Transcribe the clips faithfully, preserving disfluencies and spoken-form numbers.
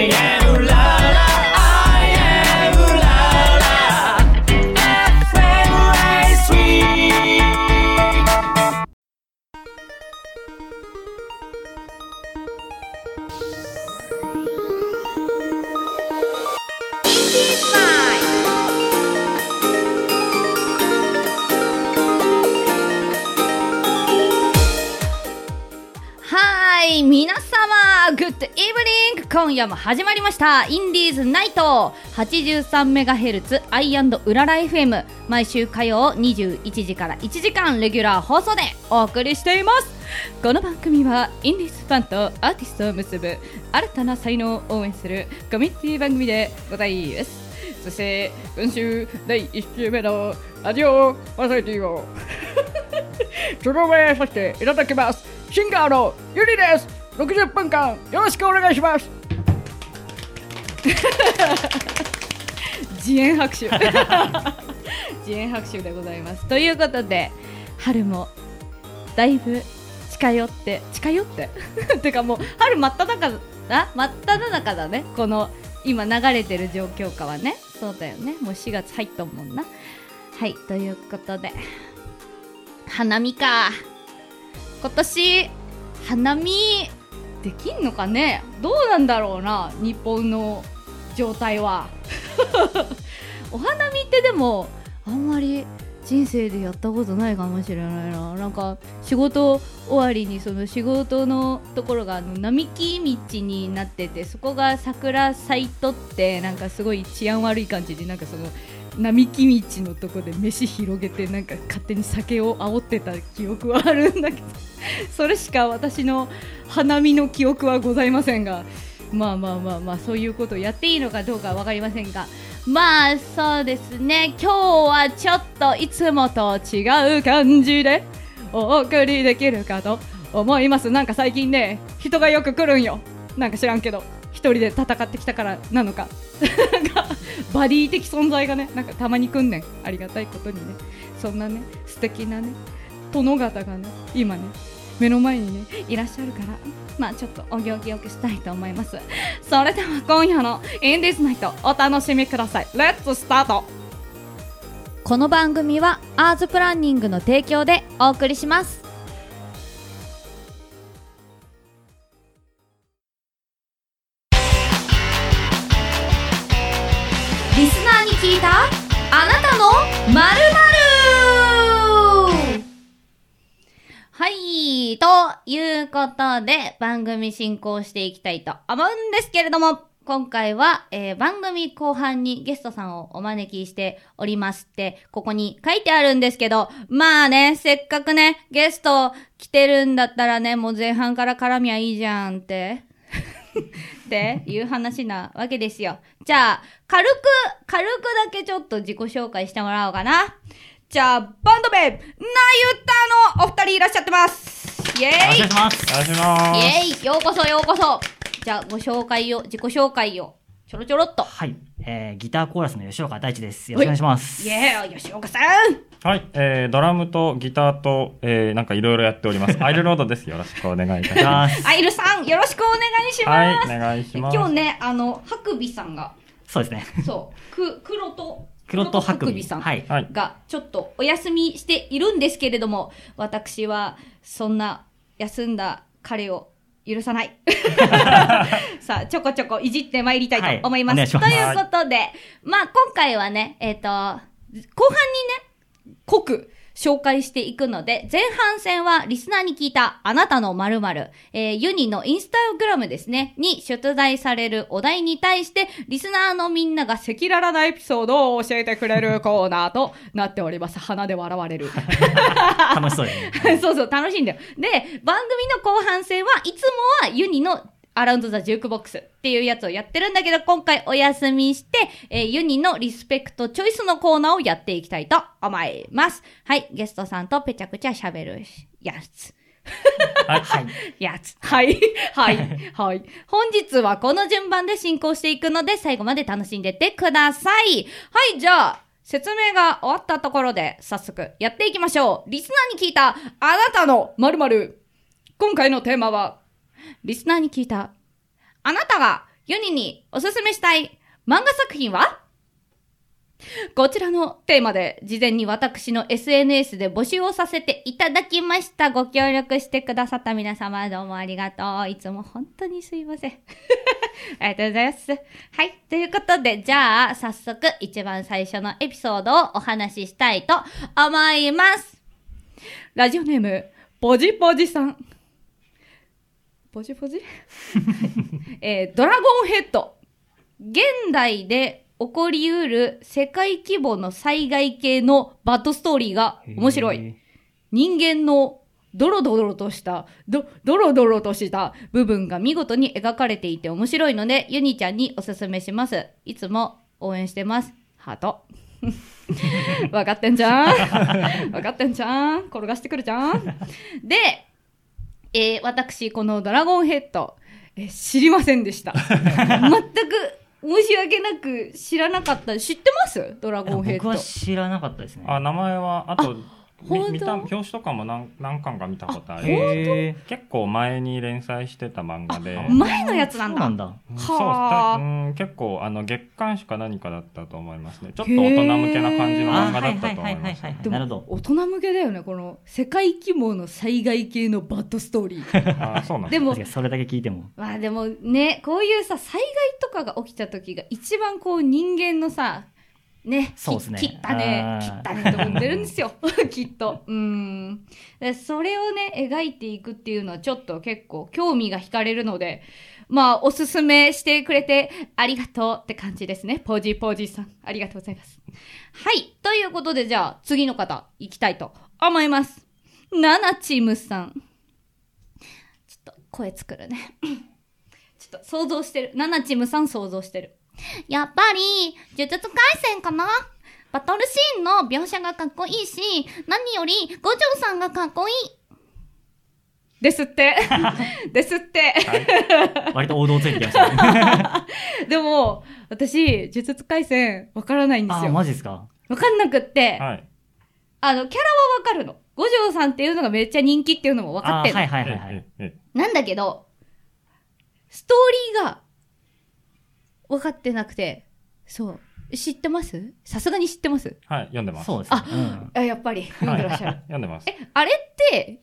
I am la la I am la la エフエムエースリーはい、皆様グッドイブニング、今夜も始まりましたインディーズナイト はちじゅうさんメガヘルツ アイアンド うらら エフエム、 毎週火曜にじゅういちじからいちじかんレギュラー放送でお送りしています。この番組はインディーズファンとアーティストを結ぶ新たな才能を応援するコミュニティ番組でございます。そして今週だいいっ週目のラジオパーソナリティを務めさせていただきます、シンガーのゆりです。ろくじゅっぷんかんよろしくお願いします。自演拍手自演拍手でございます。ということで春もだいぶ近寄って近寄っててかもう春真っ只中だ真っ只中だね。この今流れてる状況下はね。そうだよね、もうしがつ入ったもんな。はい、ということで花見か。今年花見できんのかね。どうなんだろうな、日本の状態はお花見ってでもあんまり人生でやったことないかもしれないな。なんか仕事終わりにその仕事のところがあの並木道になってて、そこが桜咲いとってなんかすごい治安悪い感じで、なんかその並木道のとこで飯広げてなんか勝手に酒を煽ってた記憶はあるんだけどそれしか私の花見の記憶はございませんが、まあまあまあまあそういうことをやっていいのかどうかは分かりませんが、まあそうですね、今日はちょっといつもと違う感じでお送りできるかと思います。なんか最近ね、人がよく来るんよ。なんか知らんけど一人で戦ってきたからなのかなんかバディ的存在がね、なんかたまに来んねん。ありがたいことにね、そんなね素敵なね殿方がね今ね目の前にねいらっしゃるから、まあちょっとお行儀よくしたいと思います。それでは今夜のインディーズナイトお楽しみください。レッツスタート。この番組はアーズプランニングの提供でお送りします。リスナーに聞いたあなたの〇〇。はい、ということで番組進行していきたいと思うんですけれども、今回は、えー、番組後半にゲストさんをお招きしておりまして、ここに書いてあるんですけど、まあね、せっかくねゲスト来てるんだったらね、もう前半から絡みはいいじゃんってっていう話なわけですよ。じゃあ軽く軽くだけちょっと自己紹介してもらおうかな。じゃあバンド名なゆたのお二人いらっしゃってます。イエーイ。 よろしくお願いします。よろしくお願いします。 イエーイ、ようこそようこそ。じゃあご紹介を自己紹介をちょろちょろっと。 はい、えー、ギターコーラスの吉岡大地です。よろしくお願いします。 イエーイ、吉岡さん。 はい、えー、ドラムとギターと、えー、なんかいろいろやっておりますアイルロードです。よろしくお願いいたしますアイルさんよろしくお願いします。 はい、お願いします。 今日ね、あのハクビさんが、 そうですね、 そうく黒と黒とハクビさんはいがちょっとお休みしているんですけれども、私はそんな休んだ彼を許さないさあちょこちょこいじってまいりたいと思います、はい、 お願いします。 ということで、まあ今回はね、えっと後半にね濃く紹介していくので、前半戦はリスナーに聞いたあなたの〇〇、えー、ユニのインスタグラムですねに出題されるお題に対してリスナーのみんなが赤裸々なエピソードを教えてくれるコーナーとなっております。鼻で笑われる楽しそうですねそうそう、楽しいんだよ。で、番組の後半戦はいつもはユニのアラウンドザジュークボックスっていうやつをやってるんだけど、今回お休みして、えー、ユニのリスペクトチョイスのコーナーをやっていきたいと思います。はい、ゲストさんとぺちゃくちゃ喋るやつはい、はい、 やつはいはいはい本日はこの順番で進行していくので、最後まで楽しんでってください。はい、じゃあ説明が終わったところで早速やっていきましょう。リスナーに聞いたあなたの〇〇。今回のテーマはリスナーに聞いたあなたがユニにおすすめしたい漫画作品はこちらのテーマで事前に私の エスエヌエス で募集をさせていただきました。ご協力してくださった皆様どうもありがとう。いつも本当にすいません。ありがとうございます。はい。ということで、じゃあ早速一番最初のエピソードをお話ししたいと思います。ラジオネーム、ポジポジさん。ポジポジ、えー、ドラゴンヘッド。現代で起こりうる世界規模の災害系のバッドストーリーが面白い。人間のドロドロとしたドドロドロとした部分が見事に描かれていて面白いのでユニちゃんにおすすめします。いつも応援してます。ハート。分かってんじゃん。分かってんじゃん。転がしてくるじゃん。で、えー、私このドラゴンヘッド、えー、知りませんでした。全く申し訳なく知らなかった。知ってます？ドラゴンヘッド。 僕は知らなかったですね。 あ、名前はあと見た表紙とかも 何, 何巻か見たことある。 へー。 結構前に連載してた漫画で。 前のやつなんだ。 そうなんだ。 うん、そうだ、うん、結構あの月刊誌か何かだったと思いますね。ちょっと大人向けな感じの漫画だったと思います。 なるほど。 大人向けだよね。この世界規模の災害系のバッドストーリー。 あ、そうなんでもそれだけ聞いても。 まあでもね、こういうさ災害とかが起きた時が一番こう人間のさ。ね、 そうですね。 切ったね、切ったねと思ってるんですよ。きっと。うん。でそれをね、描いていくっていうのはちょっと結構興味が惹かれるので、まあ、おすすめしてくれてありがとうって感じですね。ポジポジさん。ありがとうございます。はい。ということで、じゃあ、次の方、行きたいと思います。ナナチムさん。ちょっと、声作るね。ちょっと、想像してる。ナナチムさん想像してる。やっぱり呪術廻戦かな。バトルシーンの描写がかっこいいし、何より五条さんがかっこいいですってですって、 はい、割と王道ついてきましたね。 でも私呪術廻戦わからないんですよ。 あ、マジですか。 わかんなくって、 はい、 あのキャラはわかるの。五条さんっていうのがめっちゃ人気っていうのもわかってるの。 はいはいはいはい。 なんだけどストーリーが分かってなくて、そう。知ってます？さすがに知ってます？ はい、読んでます。 そうですね。 あ、うん、やっぱり読んでらっしゃる。はい、 読んでます。 え、あれって、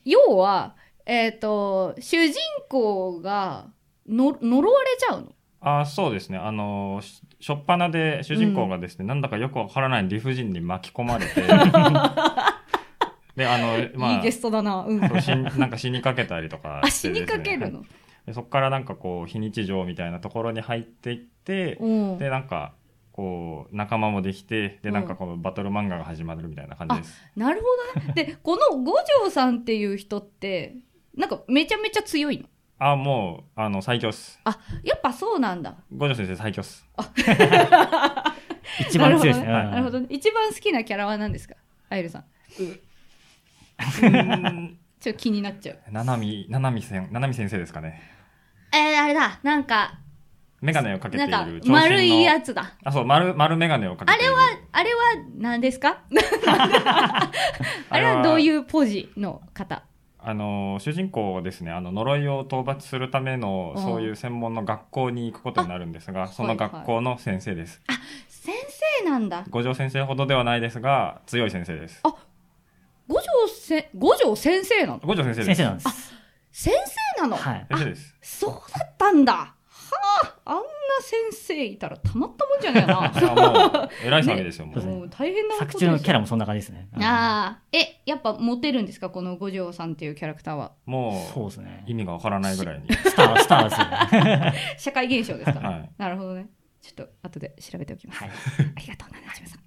要は、えっと、主人公がの呪われちゃうの？ あ、そうですね。あの、しょっぱなで主人公がですね、うん、なんだかよくわからない理不尽に巻き込まれて、で、あの、まあ、 いいゲストだな。うん、 そう、死なんか死にかけたりとかしてですね。 あ、死にかけるの？ でそこからなんかこう非日常みたいなところに入っていって、うん、でなんかこう仲間もできて、でなんかこのバトル漫画が始まるみたいな感じです。 なるほどね。でこの五条さんっていう人ってなんかめちゃめちゃ強いの？ あ、もうあの最強っす。 あ、やっぱそうなんだ。 五条先生最強っす。 あ一番強いですね。 なるほどね。一番好きなキャラは何ですか、アイルさん？ うんちょっと気になっちゃう。 ななみななみ先ななみ先生ですかね。 えー、あれだ、なんかメガネをかけている長身の丸いやつだ。 あ、そう、丸丸メガネをかけている。 あれはあれは何ですか？あれはどういうポジの方？ あの主人公ですね、あの呪いを討伐するためのそういう専門の学校に行くことになるんですが、その学校の先生です。 はいはい、あ、先生なんだ。 五条先生ほどではないですが強い先生です。 あ、五条せ五条先生なの？ 五条先生です。 先生なんです。 あ、先生なの？ はい。 先生です。 そうだったんだ。はあ、あんな先生いたらたまったもんじゃねえな。 いやもう偉い騒ぎですよ。ね、 もう大変なことですよ。 作中のキャラもそんな感じですね。 ああ、え、やっぱモテるんですか、この五条さんっていうキャラクターは？ もう、そうですね。意味がわからないぐらいに。 スター、スターですよね。 社会現象ですか？ はい。 なるほどね。ちょっと後で調べておきます。はい。ありがとうななじめさん。はい、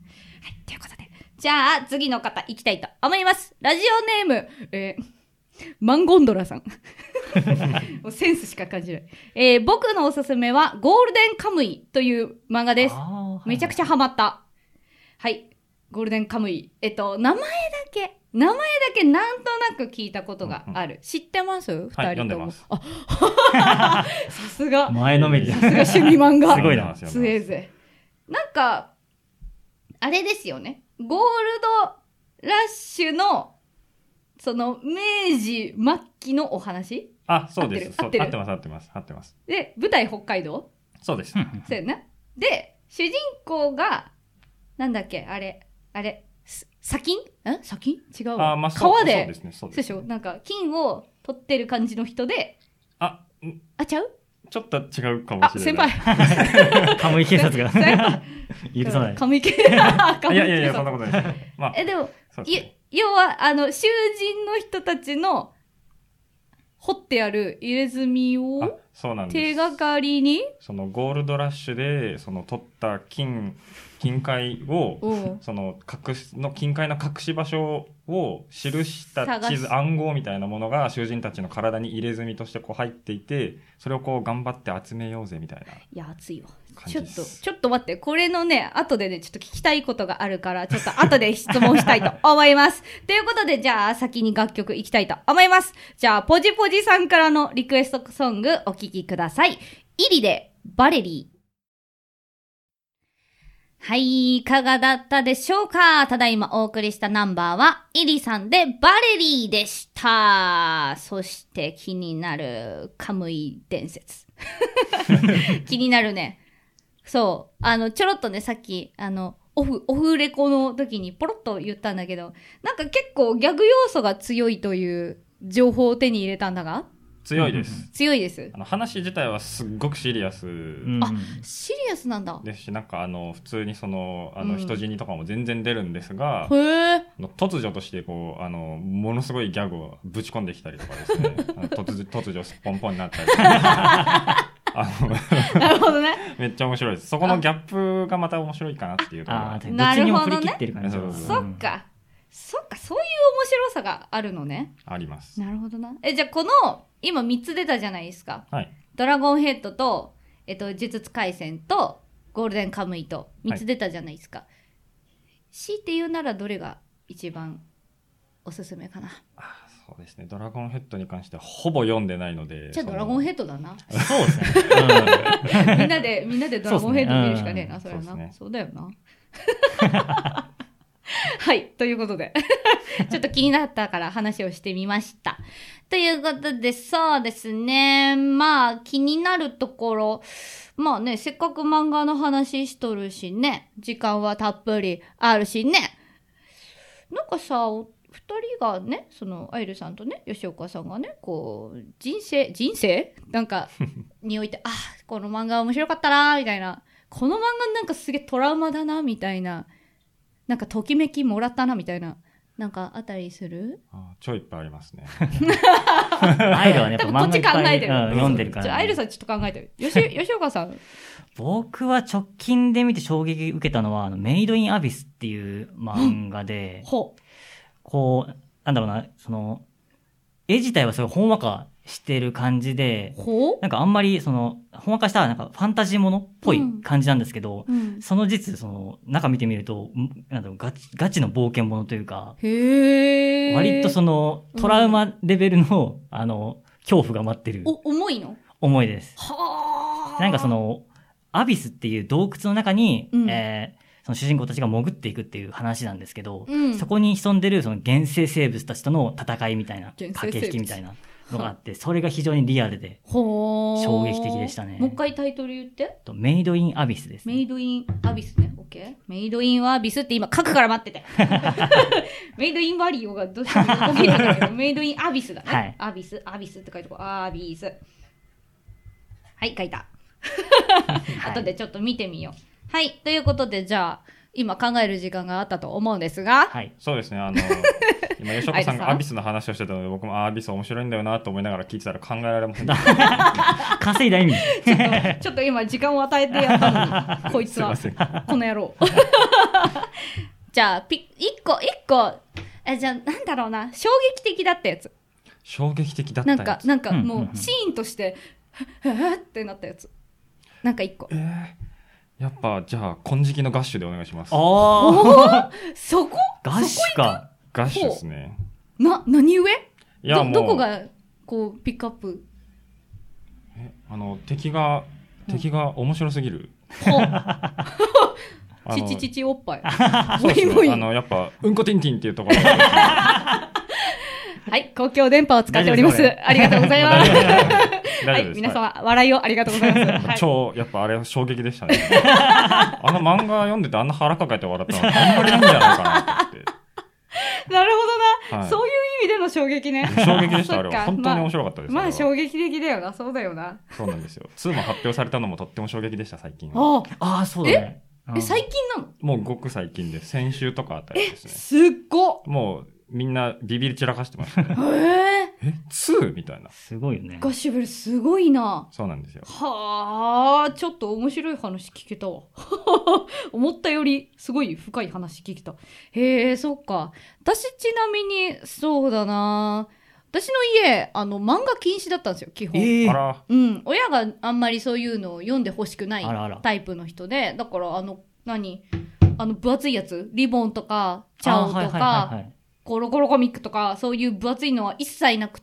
ということで、じゃあ次の方行きたいと思います。ラジオネーム、えー、マンゴンドラさん。もうセンスしか感じない。えー、僕のおすすめはゴールデンカムイという漫画です。めちゃくちゃハマった。はい。ゴールデンカムイ。えっと、名前だけ、名前だけなんとなく聞いたことがある。うんうん、知ってます？二人とも。 はい、読んでます。 あ、さすが。 前のめりだ。 さすが趣味漫画。 すごいな。 強えぜ。なんか、あれですよね。ゴールドラッシュの、その、明治末期のお話？ あ、そうです。 合ってる？合ってる？ 合ってます、合ってます、合ってます。 で、舞台北海道？ そうです。 そうやな。で、主人公が、なんだっけ、あれ、あれ、砂金ん砂金違うわ。 あ、まあ、そう川で、 そうですね。そうそうでね。 ですしょなんか、金を取ってる感じの人で、 あ、んあ、ちゃうちょっと違うかもあ、先しれない。 輩。 カムイ警察が先輩。 許さない。 カムイ系。 いやいやいや、そんなことないです。まあ、 え、でも、 そうですねい要は、あの、囚人の人たちの、掘ってある入れ墨あを、 そうなんです。 手がかりに、 そのゴールドラッシュで、その取った金、金塊を、 うんその隠しの金塊の隠し場所を記した地探図暗号みたいなものが囚人たちの体に入れ墨としてこう入っていて、それをこう頑張って集めようぜみたいないや、熱いわ。 感ちょっと、 じです。 ちょっと待って、これのね、後でね、ちょっと聞きたいことがあるから、ちょっと後で質問したいと思います。ということで、じゃあ、先に楽曲いきたいと思います。じゃあ、ポジポジさんからのリクエストソングお聴きください。イリで、バレリー。はい、いかがだったでしょうか？ただいまお送りしたナンバーは、イリさんでバレリーでした。そして気になるカムイ伝説。気になるね。そう。あの、ちょろっとね、さっき、あの、オフ、オフレコの時にポロッと言ったんだけど、なんか結構ギャグ要素が強いという情報を手に入れたんだが、 強いです。 強いです。 あの話自体はすっごくシリアスうんあ、シリアスなんだ。 ですし、なんかあの普通にそのあうんの人死にとかも全然出るんですが、 へー。 あの突如としてこうあのものすごいギャグをぶち込んできたりとかですね、あの突如突如すっぽんぽんになったりとかあのなるほどね。 めっちゃ面白いです。そこのギャップがまた面白いかなっていうところがああ、どっちにも振り切ってる感じは。 なるほどねそっか。そっか、そういう面白さがあるのね。 あります。 なるほどな。え、じゃあこの、今みっつ出たじゃないですか。 はい。 ドラゴンヘッドと、えっと、呪術廻戦と、ゴールデンカムイと、みっつ出たじゃないですか。強いて言うならどれが一番おすすめかな。 あそうですね。ドラゴンヘッドに関してはほぼ読んでないので。 じゃあドラゴンヘッドだな。 そうですね。 みんなで、みんなでドラゴンヘッド見るしかねえな、そ,、 そうれはな。 ですねそうだよな。はい、ということで。ちょっと気になったから話をしてみました。ということで、そうですね。まあ、気になるところ、まあね、せっかく漫画の話しとるしね、時間はたっぷりあるしね。なんかさ、二人がね、その、アイルさんとね、吉岡さんがね、こう、人生、人生なんか、において、あ、この漫画面白かったな、みたいな。この漫画なんかすげえトラウマだな、みたいな。なんか、ときめきもらったな、みたいな。なんか、あったりする？ あ超いっぱいありますね。 アイルはね、やっぱ多分こっち漫画いっぱい考えてるうん読んでるからね。 じゃあアイルさんちょっと考えてる。よし、吉岡さん。 僕は直近で見て衝撃受けたのは、あのメイドインアビスっていう漫画で、 ほこう、なんだろうな、その、絵自体はすごいほんわかしてる感じでう。、ほなんかあんまりその、ほんわかしたなんかファンタジーものっぽい感じなんですけど、 う。うん。 その実、その、中見てみると、んなんだろう、ガチ、ガチの冒険ものというか、 へー。 割とその、トラウマレベルの、あの、恐怖が待ってるお、重いの？ 思いです。 はー。 なんかそ、の、アビスっていう洞窟の中に、 うんえーその主人公たちが潜っていくっていう話なんですけど、 うんそこに潜んでるその原生生物たちとの戦いみたいな、 原生生物駆け引きみたいなのがあって、それが非常にリアルで、 ほー。 衝撃的でしたねもう一回タイトル言って。 とメイドインアビスです、ね。 メイドインアビスね。オッケー。メイドインアビスって今書くから待ってて。メイドインワリオがどうしても横切るんだけど、メイドインアビスだね。 はいアビス、アビスって書いてこう。アビス。はい、書いた。後でちょっと見てみよう。はい。ということで、じゃあ、今考える時間があったと思うんですが、 はい。 そうですね。あの、今、吉岡さんがアビスの話をしてたので、僕もあアビス面白いんだよなと思いながら聞いてたら考えられませんでした。 稼いだ意味。 ちょっと今時間を与えてやったのに、こいつは、 すいまこの野郎。じゃあ、ピ一個、一個、え、じゃあ、なんだろうな、衝撃的だったやつ。 衝撃的だったやつ。 なんか、なんかうんうんうんもう、シーンとして、へへってなったやつ。なんか一個。 えーやっぱ、じゃあ、金色のガッシュでお願いします。 あおあーそこガッシュか。 ガッシュですね。 な、何故いや、 ど、 もう、 どこが、こう、ピックアップえあの、敵が、敵が面白すぎる。 ほあのちちちちおっぱい。 そうですもいもいね。あの、やっぱ、うんこティンティンっていうところがはい、公共電波を使っております。 大丈夫ですありがとうございます。 はい、 です。 皆様、笑いをありがとうございます。はい、 超、やっぱあれ衝撃でしたね。あの漫画読んでてあんな腹抱えて笑ったのあんまりないんじゃないかなと思って。 なるほどな、 はい、 そういう意味での衝撃ね。 衝撃でした、あれは。本当に面白かったです。 まあ、まあ、衝撃的だよな、そうだよな。 そうなんですよ。ツーも発表されたのもとっても衝撃でした、最近は。 ああ、そうだね。 え、最近なの？ もうごく最近で、先週とかあたりですね。 え、すっご。 もう、みんなビビり散らかしてましたね。 ええ、ツー みたいな。 すごいよね。 ガシュベルすごいな。 そうなんですよ。 はあ、ちょっと面白い話聞けたわ。思ったよりすごい深い話聞けた。へえ、そっか。私ちなみに、そうだな。私の家、あの、漫画禁止だったんですよ、基本。 えー、 あら。 うん。親があんまりそういうのを読んでほしくないあらあらタイプの人で、だから、あの、何あの、分厚いやつリボンとか、チャオとか、 はいはいはいはい、 コロコロコミックとか、そういう分厚いのは一切なくって、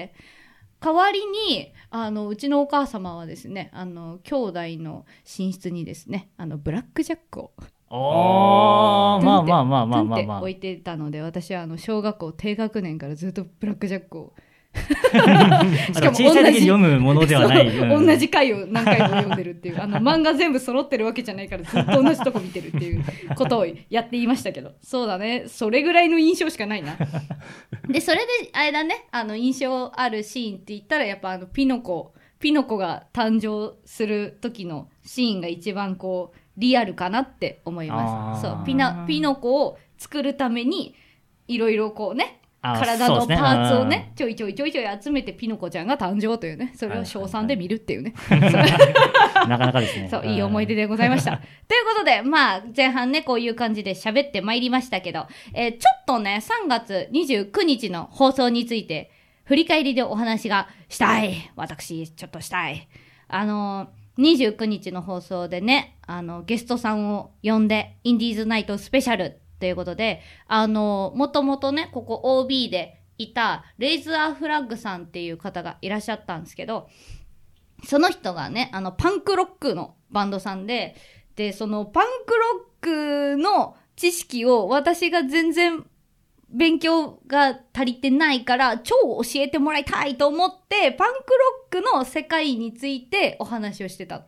代わりに、あの、うちのお母様はですね、あの、兄弟の寝室にですね、あの、ブラックジャックを、 おー、まあまあまあまあまあまあ。 置いてたので、私はあの、小学校低学年からずっとブラックジャックを、 しかも小さい時に読むものではない。 うん、同じ回を何回も読んでるっていう。あの、漫画全部揃ってるわけじゃないからずっと同じとこ見てるっていうことをやっていましたけど。そうだね。それぐらいの印象しかないな。で、それで、あれだね。あの、印象あるシーンって言ったら、やっぱあの、ピノコ、ピノコが誕生する時のシーンが一番こう、リアルかなって思います。そう、ピナ、ピノコを作るために、いろいろこうね、体のパーツをね、ちょいちょいちょいちょい集めてピノコちゃんが誕生というね、それを小さんで見るっていうね。 なかなかですね。 そう、いい思い出でございました。ということで、まあ、前半ね、こういう感じで喋ってまいりましたけど、えー、ちょっとね、さんがつにじゅうくにちの放送について、振り返りでお話がしたい。私、ちょっとしたい。あのー、にじゅうくにちの放送でね、あの、ゲストさんを呼んで、インディーズナイトスペシャルということで、あの、もともとね、ここ オービー でいた、レイズアーフラッグさんっていう方がいらっしゃったんですけど、その人がね、あの、パンクロックのバンドさんで、で、そのパンクロックの知識を私が全然勉強が足りてないから、超教えてもらいたいと思って、パンクロックの世界についてお話をしてた。 はい。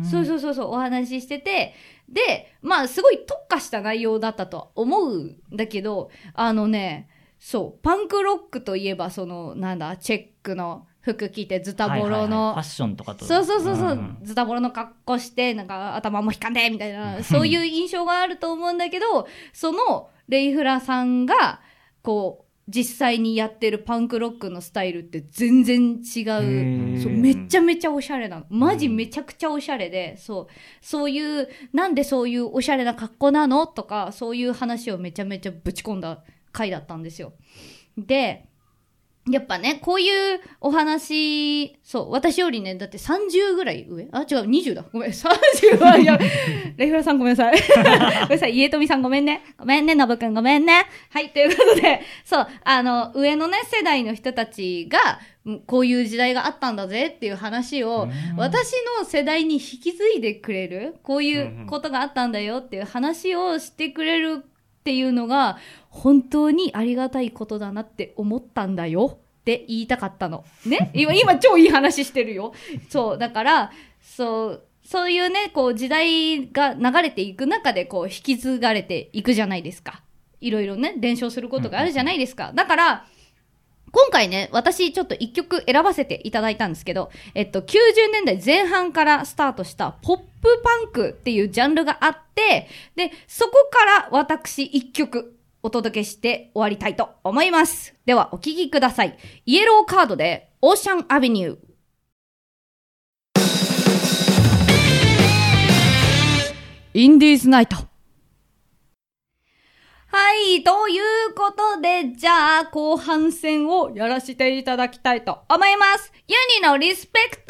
そうそうそうそう、お話ししてて、で、まあ、すごい特化した内容だったと思うんだけど、あのね、そう、パンクロックといえば、その、なんだ、チェックの服着て、ズタボロの、 はいはいはい、ファッションとかと。 そうそうそうそう、うん、ズタボロの格好して、なんか頭も引かんで、みたいな、そういう印象があると思うんだけど、その、レイフラさんが、こう、実際にやってるパンクロックのスタイルって全然違う。そう、めちゃめちゃおしゃれなの。マジめちゃくちゃおしゃれで、そう、そういう、なんでそういうおしゃれな格好なのとか、そういう話をめちゃめちゃぶち込んだ回だったんですよ。で、やっぱね、こういうお話、そう、私よりね、だってさんじゅうぐらい上？あ、違う、にじゅうだ。ごめん、さんじゅうは、いや、レイフラさんごめんなさい。ごめんなさい、家富さんごめんね。ごめんね、のぶくんごめんね。はい、ということで、そう、あの、上のね、世代の人たちが、こういう時代があったんだぜっていう話を、私の世代に引き継いでくれる、こういうことがあったんだよっていう話をしてくれるっていうのが、本当にありがたいことだなって思ったんだよって言いたかったの。ね今、今超いい話してるよ。そう、だから、そう、そういうね、こう時代が流れていく中でこう引き継がれていくじゃないですか。いろいろね、伝承することがあるじゃないですか。だから、今回ね、私ちょっと一曲選ばせていただいたんですけど、えっと、きゅうじゅうねんだいぜん半からスタートしたポップパンクっていうジャンルがあって、で、そこから私一曲お届けして終わりたいと思います。ではお聴きください。イエローカードでオーシャンアベニュー。インディーズナイト。はい、ということで、じゃあ、後半戦をやらせていただきたいと思います。ユニのリスペクト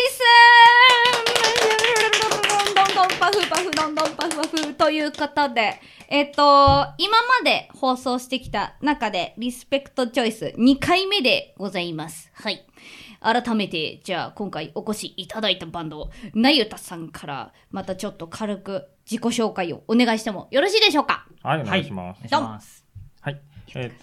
チョイスどんどんパフパフ、どんどんパフパフということで、えっと、今まで放送してきた中で、リスペクトチョイスにかいめでございます。はい。改めて、じゃあ今回お越しいただいたバンド、なゆたさんからまたちょっと軽く自己紹介をお願いしてもよろしいでしょうか？ はい、お願いします。 はい、お願いします。 はい。えっと、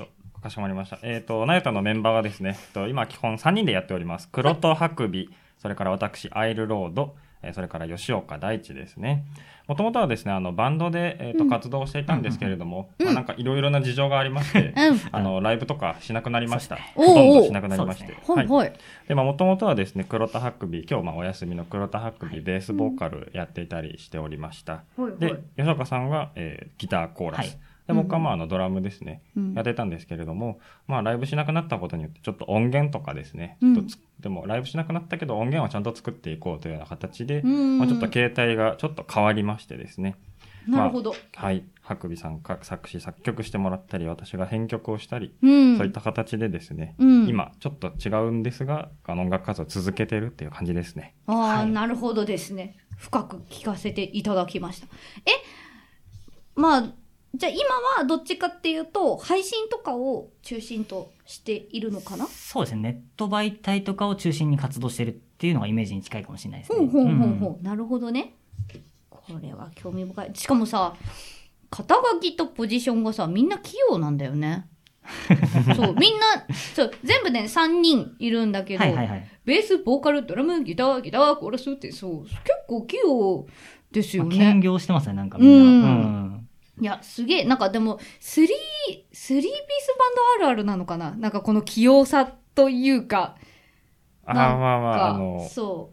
かしこまりました。えっ、ー、と、ナユタのメンバーがですね、と今基本さんにんでやっております。黒とハクビ、それから私、アイルロード、それから吉岡大地ですね。もともとはですね、あの、バンドで、えーとうん、活動していたんですけれども、うんまあ、なんかいろいろな事情がありまして、うん、あの、ライブとかしなくなりました。ほとんどしなくなりまして。はい。はい。で、まあ、もともとはですね、黒田ハクビ、今日まあお休みの黒田ハクビ、ベースボーカルやっていたりしておりました。うん、で、吉岡さんが、えー、ギターコーラス。はいで僕はまああのドラムですね、うん、やってたんですけれども、まあライブしなくなったことによってちょっと音源とかですね、うん、でもライブしなくなったけど音源はちゃんと作っていこうというような形で、うんまあ、ちょっと形態がちょっと変わりましてですね。 なるほど。 まあ、はい。ハクビさんが作詞作曲してもらったり、私が編曲をしたり、うん、そういった形でですね、うん、今ちょっと違うんですが、あの音楽活動を続けてるっていう感じですね。 ああ、 はい、 なるほどですね。深く聞かせていただきました。え、まあ、じゃあ今はどっちかっていうと配信とかを中心としているのかな？ そうですね。ネット媒体とかを中心に活動してるっていうのがイメージに近いかもしれないですね。 ほうほうほうほう、うん、なるほどね。これは興味深い。しかもさ、肩書きとポジションがさみんな器用なんだよね。そうみんなそう全部ねさんにんいるんだけど、はいはいはい、ベース、ボーカル、ドラム、ギター、ギター、コーラスってそう結構器用ですよね。 兼業してますねなんかみんな。うんうんいや、すげえ、なんかでも、スリー、スリーピースバンドあるあるなのかななんかこの器用さというか。 ああ、まあまあ、あの。 そう。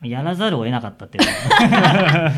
やらざるを得なかったっていう。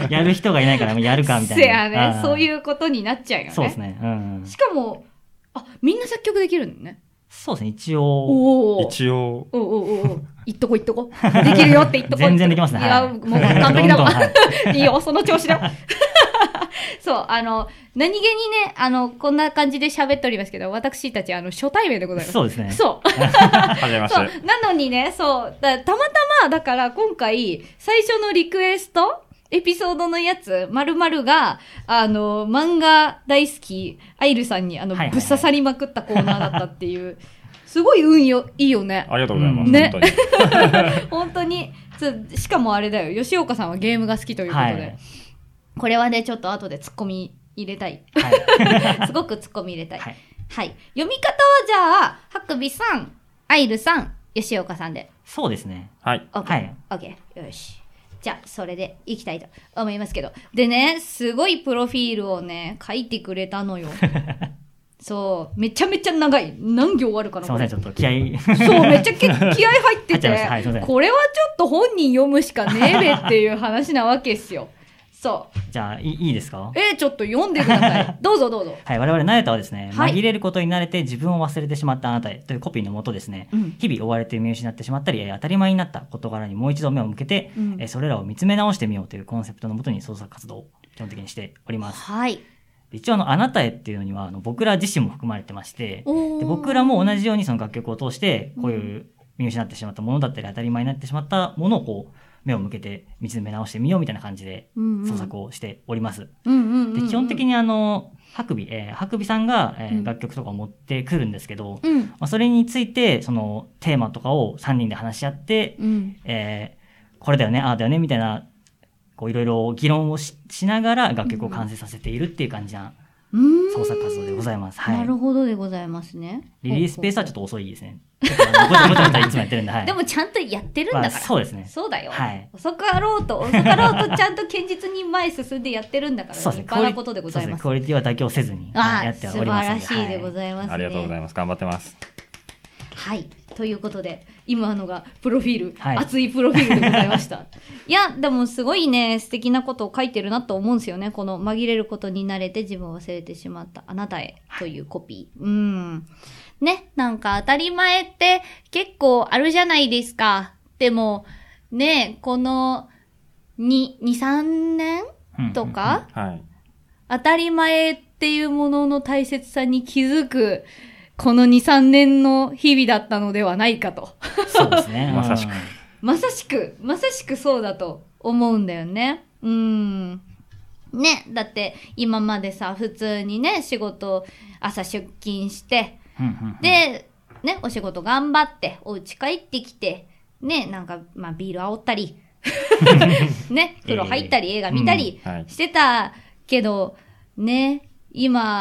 やる人がいないからやるかみたいな。 せやね。そういうことになっちゃうよね。 そうですね。うん、 しかも、あ、みんな作曲できるのね。 そうですね、一応。 一応。 おおおお言っとこ言っとこ。できるよって言っとこ。 全然できますね。 いや、もう完璧だわ。いいよ、その調子だよ。そう、あの、何気にね、あの、こんな感じで喋っておりますけど、私たち、あの、初対面でございます。 そうですね。 そう。 はじめまして。 そう。なのにね、そう、だたまたま、だから今回、最初のリクエストエピソードのやつ、〇〇が、あの、漫画大好き、アイルさんに、あの、はいはいはい、ぶっ刺さりまくったコーナーだったっていう、すごい運よ、いいよね。 ありがとうございます。 ね、 本当に。 本当に。しかもあれだよ、吉岡さんはゲームが好きということで。はい、これはね、ちょっと後で突っ込み入れたい。はい、すごく突っ込み入れたい。はい。はい、読み方はじゃあ、ハクビさん、アイルさん、吉岡さんで。 そうですね。 はい。 OK。はい、OK。よし。じゃあ、それでいきたいと思いますけど。でね、すごいプロフィールをね、書いてくれたのよ。そう。めちゃめちゃ長い。何行あるかな。 すいません、ちょっと気合そう、めっちゃ気合入ってて。 はい、 これはちょっと本人読むしかねえべっていう話なわけですよ。そう。 じゃあ、いい、いいですか？ えー、ちょっと読んでください。どうぞどうぞ。 はい、我々ナユタはですね、はい、紛れることに慣れて自分を忘れてしまったあなたへというコピーのもとですね、うん、日々追われて見失ってしまったり、当たり前になった事柄にもう一度目を向けて、うん、えそれらを見つめ直してみようというコンセプトのもとに創作活動を基本的にしております。 はい。 一応あの、あなたへっていうのには、あの僕ら自身も含まれてまして、で僕らも同じようにその楽曲を通して、こういう見失ってしまったものだったり、当たり前になってしまったものをこう、目を向けて見つめ直してみようみたいな感じで創作をしております。で基本的にあの、ハクビ、えー、ハクビさんが、えー、楽曲とかを持ってくるんですけど、うんまあ、それについて、そのテーマとかをさんにんで話し合って、うんえー、これだよね、ああだよね、みたいな、こういろいろ議論を し, しながら楽曲を完成させているっていう感じな創作活動でございます。はい、 なるほどでございますね。 リリースペースはちょっと遅いですね。ごちゃごちゃごちゃいつもやってるんで、はい。 でもちゃんとやってるんだから。まあ、 そうですね。 そうだよ。 はい。 遅かろうと、遅かろうとちゃんと堅実に前進んでやってるんだから、 そうですね。 立派なことでございます。 クオリティは妥協せずにやっておりますので。 素晴らしいでございますね、 はい。ありがとうございます。頑張ってます。 はい。ということで、今のがプロフィール、はい、熱いプロフィールでございました。いや、でもすごいね、素敵なことを書いてるなと思うんですよね。この紛れることに慣れて自分を忘れてしまったあなたへというコピー。うん。ね、なんか当たり前って結構あるじゃないですか。でも、ね、このに、に、さんねんとか、 うんうんうんはい、 当たり前っていうものの大切さに気づく、このに、さんねんの日々だったのではないかと。 そうですね。 まさしく。 まさしく、まさしくそうだと思うんだよね。うん。ね、だって今までさ、普通にね、仕事、朝出勤して、 うんうんうん、 で、ね、お仕事頑張って、お家帰ってきて、ね、なんか、まあ、ビール煽ったり、ね、風呂入ったり、映画見たりしてたけど、ね、今、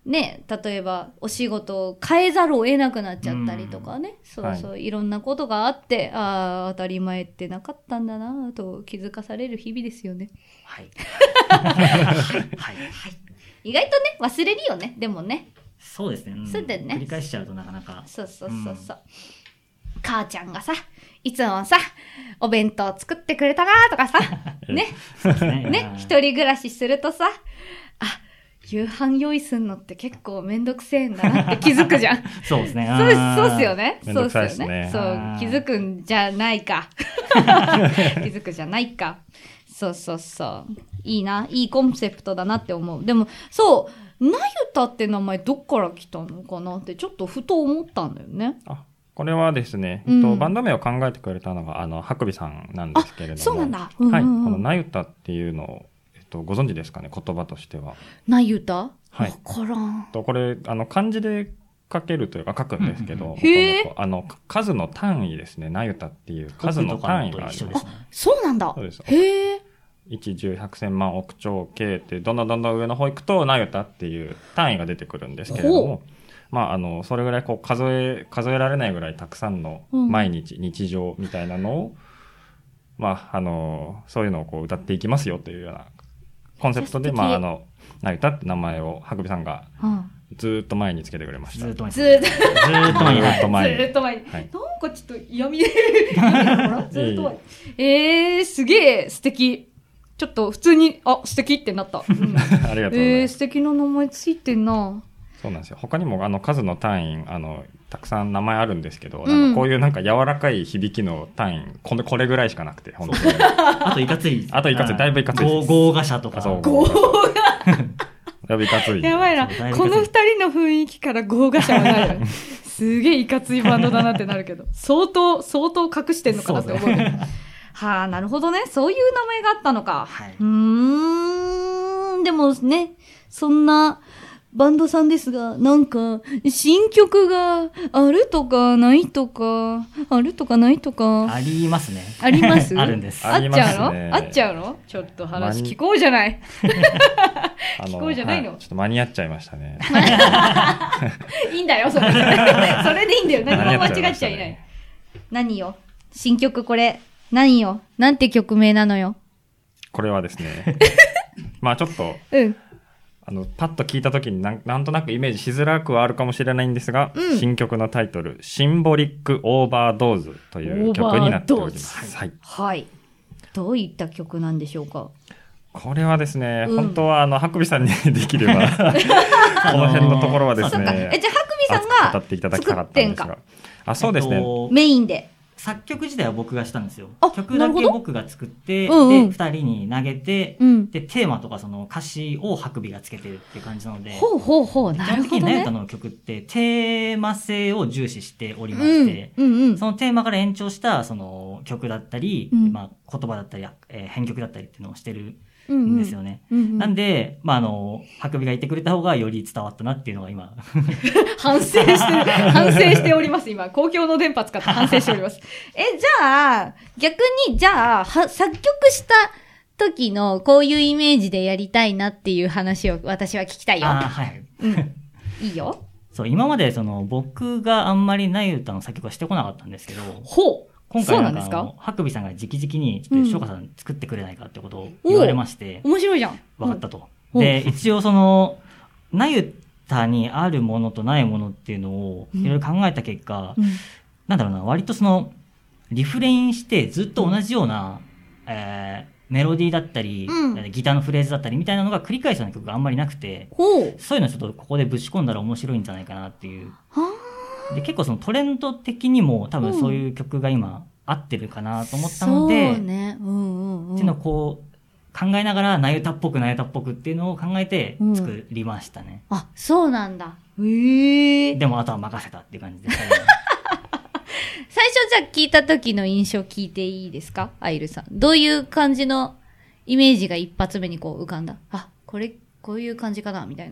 ね、例えばお仕事を変えざるを得なくなっちゃったりとかね、そうそう、はい、いろんなことがあって、ああ、当たり前ってなかったんだなと気づかされる日々ですよね。 はい。 はい。はい。意外とね、忘れるよね、でもね。 そうですね。うん、 そうだよね。 繰り返しちゃうとなかなか。 そうそうそうそう。うん、母ちゃんがさ、いつもさ、お弁当作ってくれたなとかさ、ね。ね, ね、一人暮らしするとさ、あ、夕飯用意すんのって結構めんどくせえんだなって気づくじゃん。 そうですね。 そうそうっすよね。そうっすよね。 ね。そう、気づくんじゃないか。気づくじゃないか。そうそうそう。いいな。いいコンセプトだなって思う。でも、そう、なゆたって名前どっから来たのかなってちょっとふと思ったんだよね。 あ、これはですね、 うん、 えっと、バンド名を考えてくれたのが、あの、ハクビさんなんですけれども。 そうなんだ。うんうんうん、 はい。このなゆたっていうのを、えっと、ご存知ですかね、言葉としては。 なゆた？ はい。 わからん。 と、これ、あの、漢字で書けるというか書くんですけど、 へえ。 あの、数の単位ですね、なゆたっていう数の単位があります。 あ、そうなんだ。 そうです。 へえ。 いち、じゅう、ひゃく、せん万、億、兆、計ってどんどんどんどん上の方行くとなゆたっていう単位が出てくるんですけれども、まああのそれぐらいこう数え数えられないぐらいたくさんの毎日、うん、日常みたいなのをまああのそういうのをこう歌っていきますよというようなコンセプトでまああのなゆたって名前をはくびさんがずーっと前につけてくれました。 ずーっと前に。 ずーっとずーっと前に。 ずーっと前に。ずーっと前に。はい、なんかちょっと嫌味でずーっと前に。えー、すげえ素敵。ちょっと普通に、あ、素敵ってなった。うん、ありがとうございます。えー、素敵な名前ついてんな。 そうなんですよ。他にもあの数の単位、あの、たくさん名前あるんですけど、うん、なんかこういうなんか柔らかい響きの単位、これ、これぐらいしかなくて、本当に。 あといかつい。 あといかつい。だいぶいかついです。 豪華者とか。 そう。豪華だいぶいかつい。 やばいな。この二人の雰囲気から豪華者はないよ。すげえいかついバンドだなってなるけど、相当、相当隠してんのかなって思う。はあ、なるほどね。そういう名前があったのか。 はい、 うーん。でもね、そんなバンドさんですが、なんか、新曲があるとかないとか、あるとかないとか。 ありますね。 ありますあるんです。 あっちゃうのあっちゃうのちょっと話聞こうじゃない。聞こうじゃないの、 はい、ちょっと間に合っちゃいましたね。 いいんだよ、それ。それでいいんだよ。何も間違っちゃいない。何よ新曲これ。何よなんて曲名なのよ。 これはですね。まあちょっと、 うん、 あのパッと聞いた時になん、なんとなくイメージしづらくはあるかもしれないんですが、うん、新曲のタイトル、シンボリックオーバードーズという曲になっております。はい。 はい。どういった曲なんでしょうか。 これはですね、うん、本当はあの、ハクビさんにできれば、この辺のところはですね、 え、じゃあハクビさんが語っていただきたかったんですが。あ、そうですね。えっと、 メインで。 作曲自体は僕がしたんですよ。 あ、 曲だけ僕が作って、 うんうん、 で、二人に投げて、うん、で、テーマとかその歌詞をハクビがつけてるっていう感じなので、 ほうほうほう、なるほどね。 基本的にナユタの曲ってテーマ性を重視しておりまして、 うんうんうん、 そのテーマから延長したその曲だったり、うん、まあ言葉だったり、えー、編曲だったりっていうのをしてるんですよね。うんうんうんうん、なんで、まあ、あの、ハクビが言ってくれた方がより伝わったなっていうのが今。 反省してる、反省しております、今。公共の電波使って反省しております。え、じゃあ、逆に、じゃあ、は、作曲した時のこういうイメージでやりたいなっていう話を私は聞きたいよ。 ああ、はい。 うん。いいよ。 そう、今までその、僕があんまりナユタの作曲はしてこなかったんですけど。 ほう。 今回なんかあの、ハクビさんが直々に、ちょっと吉岡さん作ってくれないかってことを言われまして。 面白いじゃん。 わかったと。で、一応その、ナユタにあるものとないものっていうのをいろいろ考えた結果、うん、なんだろうな、割とその、リフレインしてずっと同じような、えー、メロディーだったり、うん、ギターのフレーズだったりみたいなのが繰り返すような曲があんまりなくて、そういうのちょっとここでぶち込んだら面白いんじゃないかなっていう。で結構そのトレンド的にも多分そういう曲が今合ってるかなと思ったので、 そうね、うんうんうん、 っていうのをこう考えながらナユタっぽくナユタっぽくっていうのを考えて作りましたね。 うん、あ、そうなんだ。へえ。 でもあとは任せたっていう感じです。 最初じゃあ聞いた時の印象聞いていいですか？アイルさん。どういう感じのイメージが一発目にこう浮かんだ？あ、これこういう感じかなみたいな。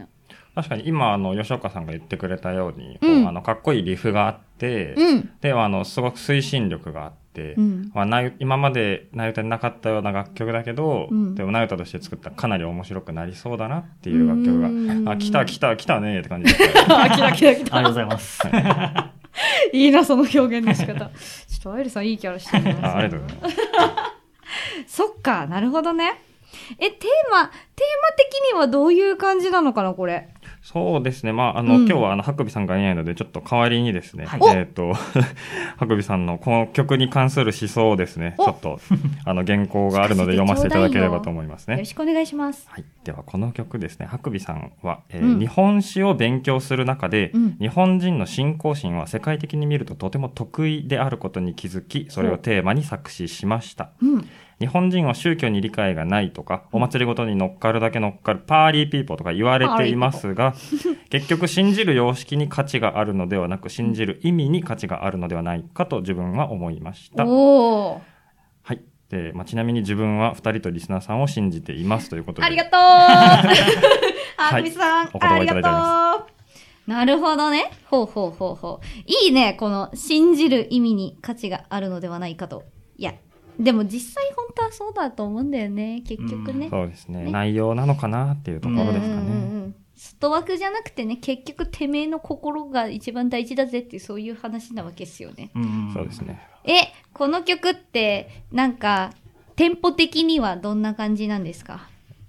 確かに今あの吉岡さんが言ってくれたように、こううんあのかっこいいリフがあって、 うん。 であのすごく推進力があって、 うんまあ、なゆ今までなゆたになかったような楽曲だけど、 うんでもなゆたとして作ったらかなり面白くなりそうだなっていう楽曲うんが、あ、来た来た来たねって感じでした。 あ、来た来た来た。 ありがとうございます。 いいな、その表現の仕方。ちょっとアイルさんいいキャラしてるな。 あありがとうございます。 そっか、なるほどね。え、テーマ、テーマ的にはどういう感じなのかな、これ。 そうですね。まあ、あの、 うん今日はあの、ハクビさんがいないので、ちょっと代わりにですね、 はいえっ、と、ハクビさんのこの曲に関する思想をですね、ちおょっと、あの、原稿があるので読ませていただければと思いますね。 よろしくお願いします。 はい。では、この曲ですね、ハクビさんは、えーうん日本史を勉強する中で、 うん日本人の信仰心は世界的に見るととても得意であることに気づき、それをテーマに作詞しました。 うん。 日本人は宗教に理解がないとか、お祭りごとに乗っかるだけ乗っかるパーリーピーポーとか言われていますが、結局信じる様式に価値があるのではなく、信じる意味に価値があるのではないかと自分は思いました。 おー。 はい。で、まあ、ちなみに自分はふたりとリスナーさんを信じていますということで。 ありがとうあみさん、 お言葉いただいておりありがとうなるほどね。ほうほうほうほう。いいね、この信じる意味に価値があるのではないかと。いや、でも実際本当はそうだと思うんだよね、結局ね。 そうですね。 ね内容なのかなっていうところですかうんうんうね。 ん外枠じゃなくてね、結局てめえの心が一番大事だぜっていうそういう話なわけですよね。 うんそうですね。 え、この曲ってなんかテンポ的にはどんな感じなんですか？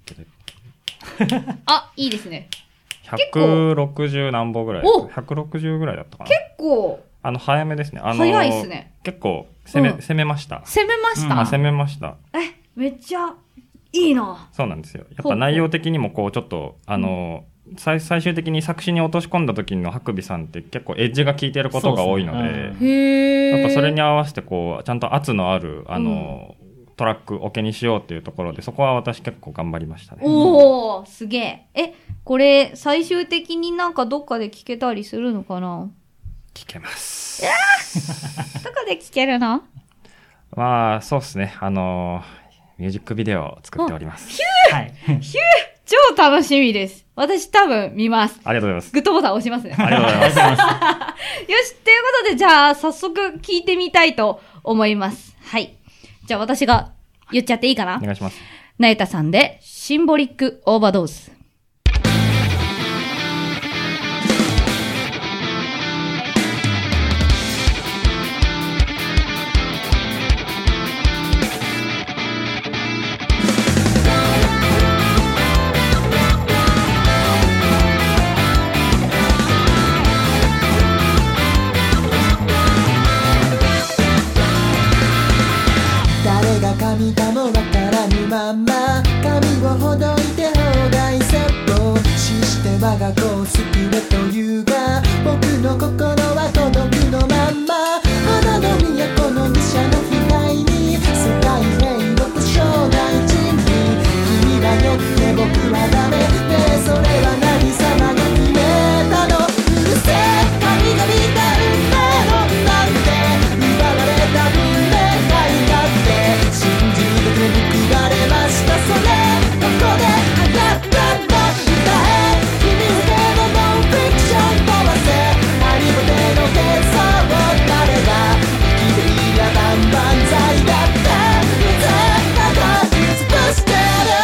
あ、いいですね。 ひゃくろくじゅう何本ぐらい。 おひゃくろくじゅうぐらいだったかな。 結構あの、早めですね。あの早いっすね。 結構、攻め、 うん攻めました。 攻めました。 あ、攻めました。 え、めっちゃいいな。 そうなんですよ。やっほうぱ内容的にもこう、ちょっと、あの、最最終的に作詞に落とし込んだ時のハクビさんって結構エッジが効いてることが多いので、 そうですねへー。 やっぱそれに合わせてこう、ちゃんと圧のある、あの、トラック、オケにしようっていうところで、そこは私結構頑張りましたね。 おー、すげえ。え、これ最終的になんかどっかで聞けたりするのかな？ 聞けます。 どこで聞けるの？ まあ、そうですね。あの、ミュージックビデオを作っております。 はい。 超楽しみです。私多分見ます。 ありがとうございます。 グッドボタン押しますね。 ありがとうございます。 よし、ということで、じゃあ、早速聞いてみたいと思います。はい。じゃあ、私が言っちゃっていいかな？ お願いします。 なえたさんで、シンボリックオーバードーズ。 誰が神かもわからぬまま髪をほどいて放題セットシステマがこう救えというが僕の心は孤独のまんま花の都の武者の被害に世界平和と将来人類君はよって僕はダメでそれは何様が決めたのうるせえ神が見た運命論なんて奪われた文明界だって信じて報われましたそれどこで放ったんだ歌え君だけのノンフィクション飛ばせハリボテの幻想を誰が生きていや万々歳だっていつかが傷としてる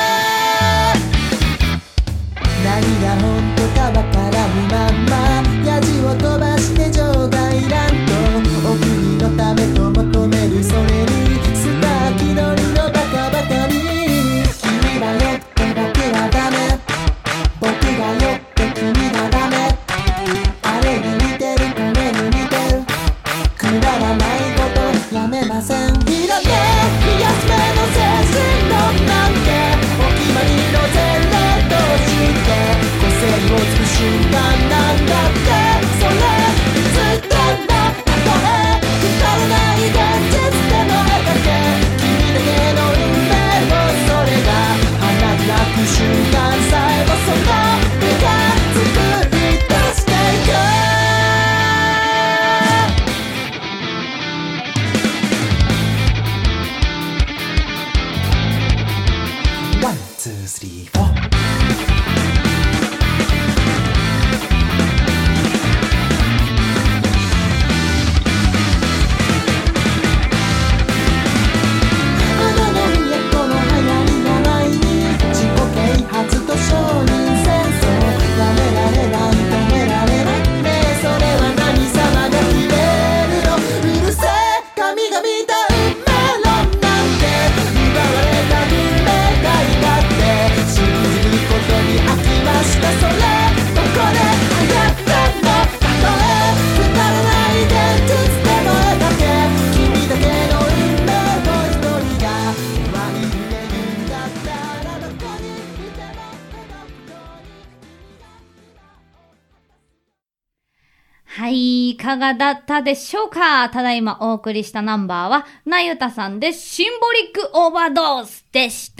何が本当かわからぬまんまヤジを飛ばして場外乱闘お国のためと求めるそれにスター気取りのバカバカに君がよって僕はダメ僕がよって君がダメあれに似てるこれに似てるくだらないことやめません色で冷やす目の精神論なんてお決まりの前例として個性をつく瞬間なんだってそれいつでもたとえくだらない現実でも描け君だけの運命をそれが花開く瞬間さえもその手が作り出していくワン、ツー、スリー、フォーいかがだったでしょうか。ただいまお送りしたナンバーは、なゆたさんでシンボリックオーバードーズでした。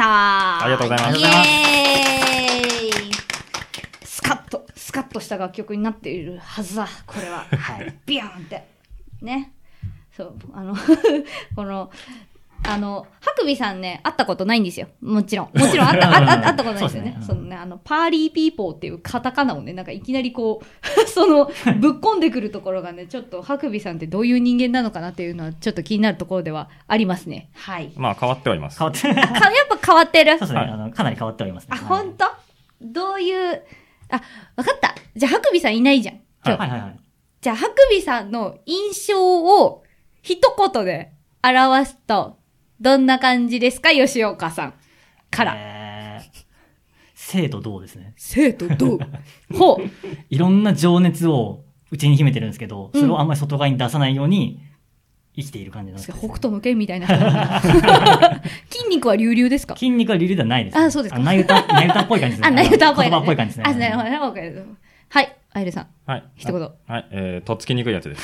ありがとうございます。 イエーイ。スカッと、スカッとした楽曲になっているはずだ、これは。はい。ビヨーンって。ね。そう、あの、この、あの、ハクビさんね、会ったことないんですよ。もちろん。もちろん会った、ああ会ったことないですよね。そのね、あの、パーリーピーポーっていうカタカナをね、なんかいきなりこう、その、ぶっこんでくるところがね、ちょっとハクビさんってどういう人間なのかなっていうのは、ちょっと気になるところではありますね。はい。 まあ変わってはいます。 変わってる。 か、やっぱ変わってる。 そうですね、あの、かなり変わってはいますね。 あ、ほんと？どういう、あ、わかった。じゃあ、ハクビさんいないじゃん。 はいはいはい。 じゃあ、ハクビさんの印象を一言で表すと、どんな感じですか、吉岡さんから。 えー、生と同ですね。 生と同。ほう。 いろんな情熱を内に秘めてるんですけど、それをあんまり外側に出さないように生きている感じなんです、ね。 北斗の拳みたいな人。筋肉は隆々ですか？ 筋肉は隆々ではないです、ね。 あ、そうですか。 なゆた、なゆたっぽい感じですね。 あ、なゆたっぽい。 言葉っぽい感じですね。 あ、なるほどね。わかる。はい、あゆるさん。 はい。 一言。 はい、えー、とっつきにくいやつです。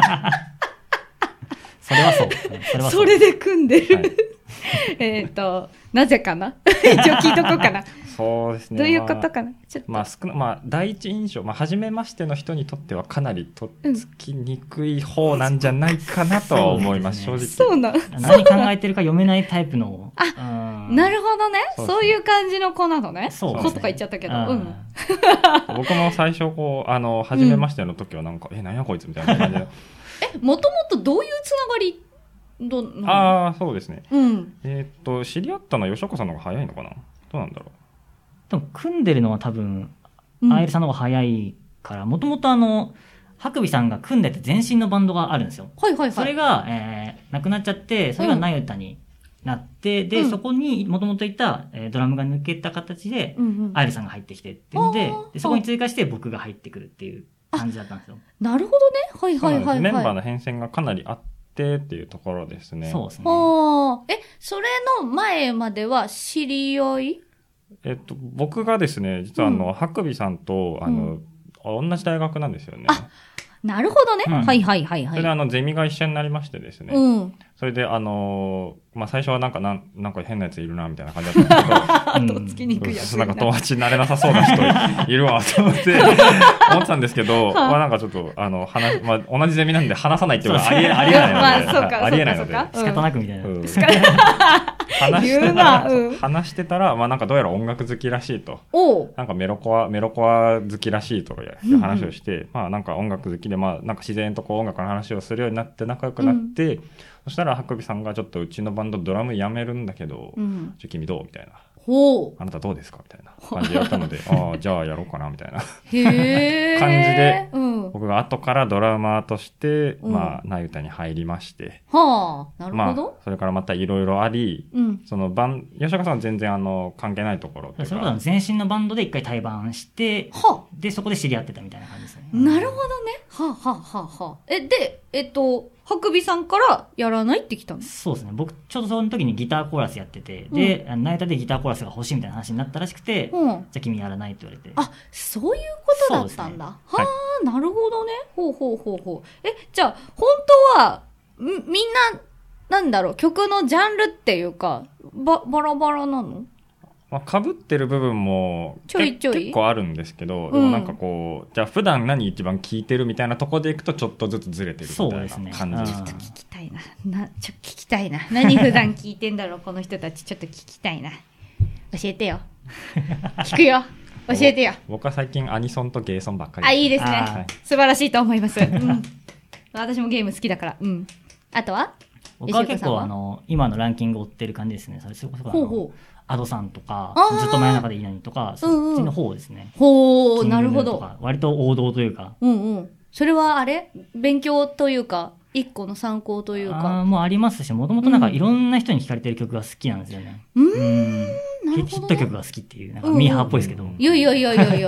それはそう。それはそう。 それで組んでる。 はい、 えっと、なぜかな一応聞いとこうかな。 そうですね。 どういうことかな、まあ、ちょっと。 まあ、少な、まあ、第一印象、まあ、初めましての人にとってはかなりとっつきにくい方なんじゃないかなとは思います、正直。 そうな。 何考えてるか読めないタイプの。 あ、なるほどね。そう、そういう感じの子なのね。 そう。 子とか言っちゃったけど。うん。 僕も最初、こう、あの、初めましての時はなんか、うん、え、なんやこいつみたいな感じで。 え、もともとどういうつながりどああ、そうですね。 うん。 えっと、知り合ったのは吉岡さんの方が早いのかな？どうなんだろう。 多分組んでるのは多分、あえるさんの方が早いから、もともとあの、ハクビさんが組んでて前身のバンドがあるんですよ。 はいはいはい。 それが、えー、なくなっちゃって、それがナユタになって、うん、で、そこにもともといた、えー、ドラムが抜けた形で、うんうん、あえるさんが入ってきてっていうんで、で、そこに追加して僕が入ってくるっていう感じだったんですよ。 なるほどね。はいはいはい、はい。 メンバーの変遷がかなりあってっていうところですね。 そうですね。 え、それの前までは知り合い？ えっと、僕がですね、実はあの、うん、ハクビさんと、あの、うん、同じ大学なんですよね。 あ、なるほどね。うん、はいはいはいはい。 それであの、ゼミが一緒になりましてですね。うん。それであのー、まあ、最初はなんか、なん、なんか変なやついるな、みたいな感じだったんですけど。 とっつきにくいやつ。 なんか友達になれなさそうな人いるわ、と思って、思ってたんですけど、まあなんかちょっと、あの、話、まあ、同じゼミなんで話さないっていうのはありえ、ありえないので。 まあ、そうか、 ありえないので。 仕方なくみたいな。うん、 話してたら、うん、話してたら、まあなんかどうやら音楽好きらしいと。おなんかメロコア、メロコア好きらしいという話をして、うんうん、まあなんか音楽好きで、まあなんか自然とこう音楽の話をするようになって仲良くなって、うん、そしたらハクビさんがちょっとうちのバンドドラムやめるんだけど、うん、ちょ君どうみたいな。ほう。あなたどうですかみたいな感じでやったので、ああ、じゃあやろうかなみたいなへ感じで、うん、僕が後からドラマーとして、うん、まあ、ナユタに入りまして。 はあ、なるほど。 まあ、それからまたいろいろあり、うん、そのバン、吉岡さんは全然あの、関係ないところというか。 それこそ前身のバンドで一回対バンして、はあ、で、そこで知り合ってたみたいな感じですね。 なるほどね。はあ、はあ、はあ、はあ。え、で、えっと、ハクビさんからやらないって来たの？ そうですね。僕、ちょうどその時にギターコーラスやってて、うん、で、ナユタでギターコーラスが欲しいみたいな話になったらしくて、うん、じゃあ君やらないって言われて。 あ、そういうことだったんだ。ね、はあ、はい、なるほどね。ほうほうほうほう。え、じゃあ、本当は、みんな、なんだろう、曲のジャンルっていうか、ば、バラバラなの？ まあ、被ってる部分もちょいちょい結構あるんですけど、でもなんかこう、じゃあ普段何一番聴いてるみたいなところでいくとちょっとずつずれてるみたいな感じです。 ちょっと聞きたいな。な、ちょっと聞きたいな。何普段聞いてんだろう、この人たち。ちょっと聞きたいな。教えてよ。聞くよ。教えてよ。 僕は最近アニソンとゲーソンばっかり。 あ、いいですね。はい、素晴らしいと思います。うん、私もゲーム好きだから。うん。あとは僕は結構あの、今のランキングを追ってる感じですね。それそこそこほうほう。アドさんとか、ずっと真夜中でいいのにとか、そっちの方ですね。 ほう、なるほど。 割と王道というか。 うんうん。それはあれ勉強というか、一個の参考というか。 あもうありますし、もともとなんかいろんな人に聴かれてる曲が好きなんですよね。うん。なるほど、ね。ヒット曲が好きっていう、なんかミーハーっぽいですけど。 いやいやいやいやいや。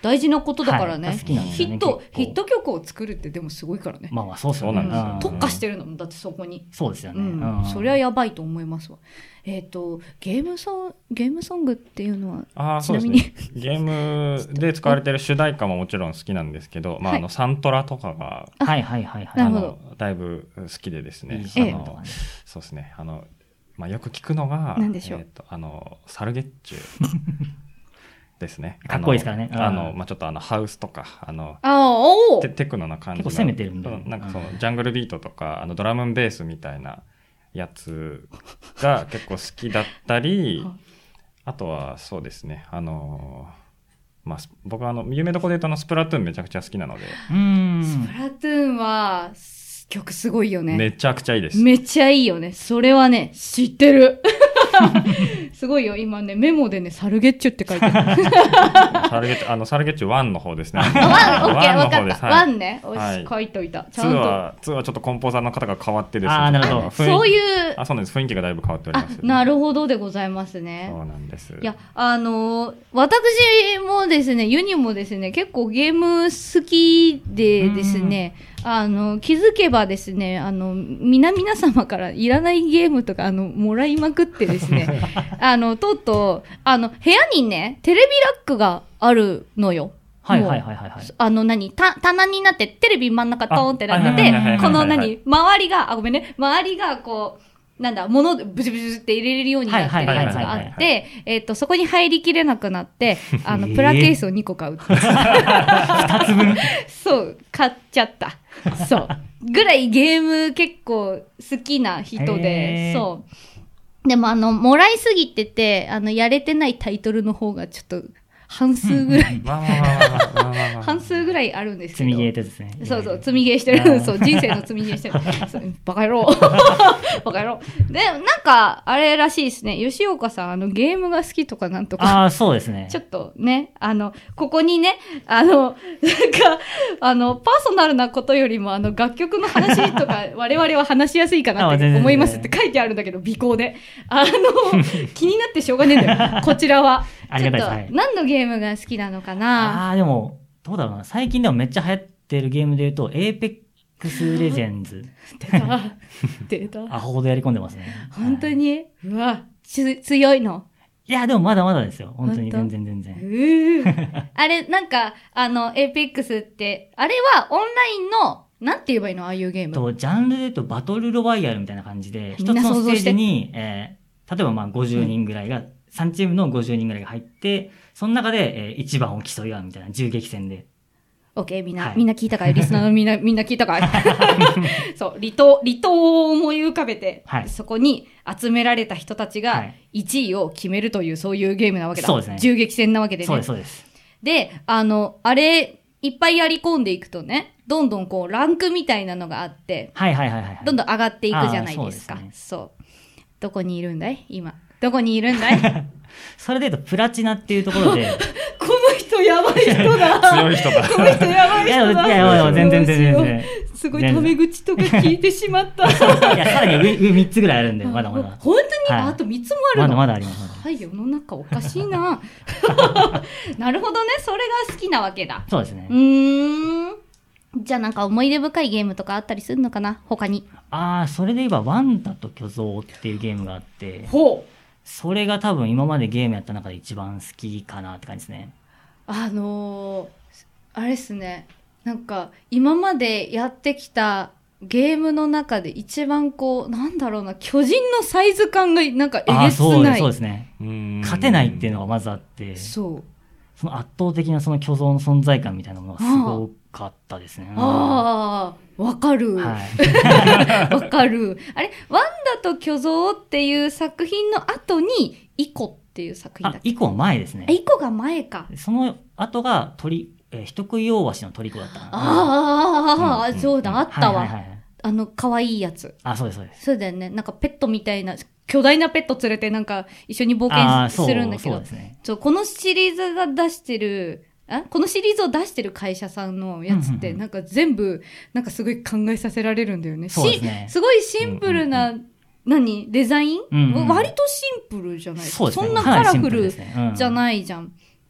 大事なことだからね。 はい好きなんですよねヒット、 結構ヒット曲を作るってでもすごいからね。 まあまあそうですよね。 そうなんですようん特化してるのもだってそこに。 そうですよね。 うんうんそれはやばいと思いますわ。えっ、とゲームソンゲームソングっていうのはああ、 ちそうですなみにね。ゲームで使われてる主題歌ももちろん好きなんですけど、まあ、あの、サントラとかが、 はいはいはいはい。 なるほどあの、だいぶ好きでですね。 いいあシーンとかね。 そうですね。あの、まあ、よく聞くのが、 何でしょうえっと、あの、サルゲッチュですね。 かっこいいですからねあの、 うんまあ、ちょっとあの、ハウスとか、あの、 ああおおテテクノな感じの。 結構攻めてるんだうんなんかその、ジャングルビートとか、あの、ドラムンベースみたいなやつが結構好きだったり、あとはそうですね、あの、まあ、ス僕はあの、有名どころで言うとあの、スプラトゥーンめちゃくちゃ好きなので、 うーん。 スプラトゥーンは曲すごいよね。 めちゃくちゃいいです。 めっちゃいいよね。それはね、知ってる。すごいよ。今ね、メモでね、サルゲッチュって書いてある。 サルゲッチュ、あの、サルゲッチュワンの方ですね。 ワン、オッケー、 ワンわかった。 の方です。はいワンね。おしはい書いといた。ちツゃんと。 ーは、ツーはちょっとコンポーザーの方が変わってですね。 あーなるほどちょっと雰囲気そういう、 あ、そうなんです。雰囲気がだいぶ変わっておりあます。、 なるほどでございますね。 そうなんです。 いや、あのー私もですね、ユニもですね、結構ゲーム好きでですね、あの、気づけばですね、あの、皆々様からいらないゲームとか、あの、もらいまくってですね、あの、とうとう、あの、部屋にね、テレビラックがあるのよ。 はいもうはいはいはいはい。 あの何、た、棚になって、テレビ真ん中トーンってなってあはいはいはいはいて、この何、周りが、あ、ごめんね、周りがこう、なんだ、物でブチブチって入れれるようになってるやつがあはいはいはいはいって、えっと、そこに入りきれなくなって、あの、 えープラケースをにこ買う。 二つ分。 そう、買っちゃった。そう。ぐらいゲーム結構好きな人で、 へーそう。でもあの、もらいすぎてて、あの、やれてないタイトルの方がちょっと、半数ぐらい、 まあまあまあまあまあまあまあ半数ぐらいあるんですけど。 積みゲーってですね。 そうそう、積みゲーしてる。 あーそう、人生の積みゲーしてる。そうバカ野郎。バカ野郎。で、なんか、あれらしいですね。吉岡さん、あの、ゲームが好きとかなんとか。 ああ、そうですね。 ちょっとね、あの、ここにね、あの、なんか、あの、パーソナルなことよりも、あの、楽曲の話とか、我々は話しやすいかなってあ全然思いますって書いてあるんだけど、尾行で。あの、気になってしょうがねえんだよ。こちらは。 ありがたいですちょっとはい何のゲームが好きなのかな。 ああ、でも、どうだろうな。最近でもめっちゃ流行ってるゲームで言うと、エーペックスレジェンズ。 出た。出た。 アホほどやり込んでますね。 本当はいに、うわ、つ、強いの。 いや、でもまだまだですよ。本当に本全当然全然。 あれ、なんか、あの、エーペックスって、あれはオンラインの、なんて言えばいいのああいうゲーム。 と、ジャンルで言うとバトルロワイヤルみたいな感じで、 みんな一つのステー想像してジに、えー、例えばまあごじゅうにんぐらいが、さんチームのごじゅうにんぐらいが入って、その中で、えー、一番を競い合うみたいな銃撃戦で。 オッケー、みんな、 はいみんな聞いたかいリスナーのみんな、みんな聞いたかいそう、離島、離島を思い浮かべて、 はいそこに集められた人たちがはいいちいを決めるという、そういうゲームなわけだ。 そうですね銃撃戦なわけでね。 そうです、そうです。 で、あの、あれ、いっぱいやり込んでいくとね、どんどんこう、ランクみたいなのがあって、 はいはいはいはい。 どんどん上がっていくじゃないですか。 あーそうですねそう。どこにいるんだい今。どこにいるんだいこのそれで言うと、プラチナっていうところで、 人やばい人だ。 強い人だ。 この人やばいいや、い人だ。 や、いやいや全然全然全然。 すごいタメ口とか聞いてしまった。 いや、さらに上、上みっつぐらいあるんで、まだまだ。 本当に、 はいあとみっつもあるまのだまだあります。まだはい、世の中おかしいな。なるほどね、それが好きなわけだ。 そうですねう。ーん。じゃあなんか思い出深いゲームとかあったりするのかな他に。 ああ、それで言えば、ワンダと巨像っていうゲームがあって、 ほう。 それが多分今までゲームやった中で一番好きかなって感じですね。 あのー、あれっすね。なんか、今までやってきたゲームの中で一番こう、なんだろうな、巨人のサイズ感がなんかえああ、 げつそうです、 ない。 そうですね。勝てないっていうのがまずあって、 そう。 その圧倒的なその巨像の存在感みたいなものがすごかったですね。 ああ、わかる。わ、 はい。 かる。あれ、ワンダと巨像っていう作品の後に、イコっていう作品だっ、けあ以降前ですねあ、。イコが前か。 その後が鳥、えー、人食い大鷲の鳥子だったかな。 ああ、 うんそうだ、あったわ。 はいはいはいはい。 あの、可愛いやつ。 あ、そうです、そうです。 そうだよね。なんかペットみたいな、巨大なペット連れてなんか一緒に冒ああ、 険そう、 するんだけどそうで。すね。 そう、このシリーズが出してる、あこのシリーズを出してる会社さんのやつって、 うんうんうんなんか全部、なんかすごい考えさせられるんだよね。 そうですねしすごいシンプルな、何デザイン、 うんうん割とシンプルじゃないそうですね。 そんなかなりシンカラフルプですねうんじゃないじゃん。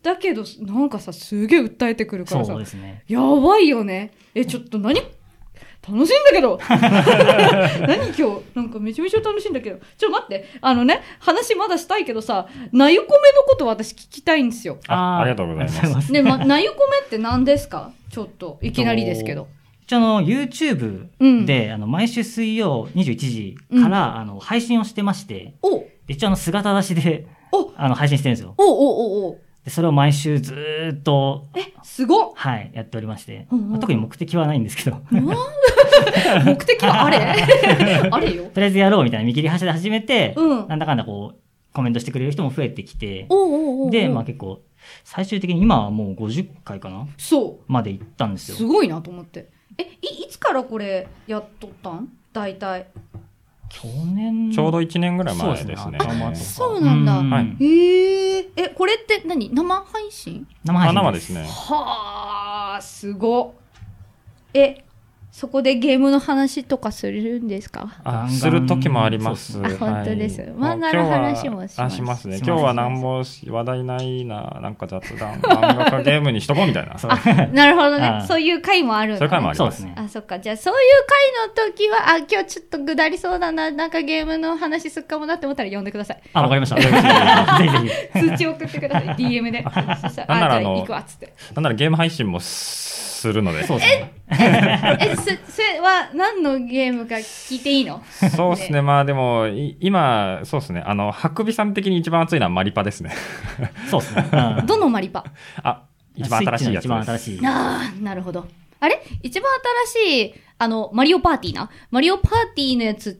だけどなんかさすげえ訴えてくるからさ、 そうですね。 やばいよね。えちょっと何楽しいんだけど何今日なんかめちゃめちゃ楽しいんだけど、ちょっと待って、あのね話まだしたいけどさ、なゆこめのこと私聞きたいんですよ。 あありがとうございますね、ま、なゆこめって何ですか？ちょっといきなりですけど。 一応あの YouTube で、うん、あの毎週水曜にじゅういちじから、うん、あの配信をしてまして、お一応あの姿出しであの配信してるんですよ。おおおおでそれを毎週ずーっとえすごっはいやっておりまして、うんうんまあ、特に目的はないんですけど目的はあれあれよ。 とりあえずやろうみたいな見切り発車で始めて、うん、なんだかんだこうコメントしてくれる人も増えてきて、おうおうおうおうでまあ結構最終的に今はもうごじゅっかいかなそうまで行ったんですよ。 すごいなと思って。え い, いつからこれやっとったん大体。 去年ちょうどいちねんぐらい前ですね。 そうですね。そうなんだ。はい、えー、えこれって何生配信？ 生配信生ですね。 はあすごっ。えそこでゲームの話とかするんですか？ あする時もあります。 あ本当です。漫画の話もします。 あしますね。今日は何も話題ないな、なんか雑談漫画かゲームにしとこうみたいな。 あなるほどね。そういう回もあるんだ、ね。 そういう回もありますね。 あそっか。じゃあそういう回の時はあ今日ちょっとぐだりそうだな、なんかゲームの話すっかもなって思ったら呼んでください。 あわかりました。ぜひぜひ通知送ってください。ディーエム で。そしたらあじゃあ行くわっつって。 なんならゲーム配信もするので。 そうですね。 え、え、そ、それは何のゲームか聞いていいの？ そうですね。まあでも、今、そうですね。あの、ハクビさん的に一番熱いのはマリパですね。 そうですね。 うん、どのマリパ？ あ、一番新しいやつです。 一番新しい。 ああ、なるほど。あれ一番新しい、あの、マリオパーティーな。マリオパーティーのやつって、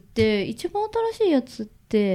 一番新しいやつって、